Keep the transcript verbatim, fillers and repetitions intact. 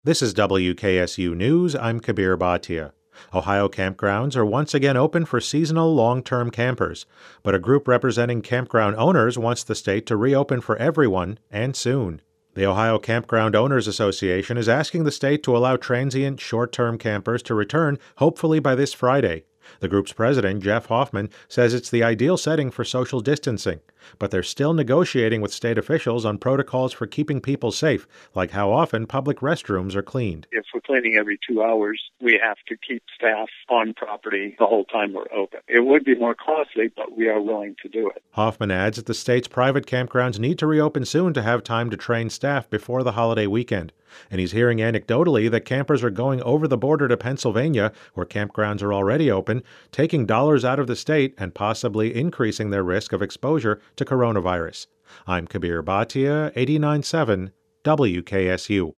This is W K S U News. I'm Kabir Bhatia. Ohio campgrounds are once again open for seasonal long-term campers, but a group representing campground owners wants the state to reopen for everyone, and soon. The Ohio Campground Owners Association is asking the state to allow transient short-term campers to return, hopefully by this Friday. The group's president, Jeff Hoffman, says it's the ideal setting for social distancing, but they're still negotiating with state officials on protocols for keeping people safe, like how often public restrooms are cleaned. If we're cleaning every two hours, we have to keep staff on property the whole time we're open. It would be more costly, but we are willing to do it. Hoffman adds that the state's private campgrounds need to reopen soon to have time to train staff before the holiday weekend. And he's hearing anecdotally that campers are going over the border to Pennsylvania, where campgrounds are already open, taking dollars out of the state and possibly increasing their risk of exposure to coronavirus. I'm Kabir Bhatia, eighty-nine point seven W K S U.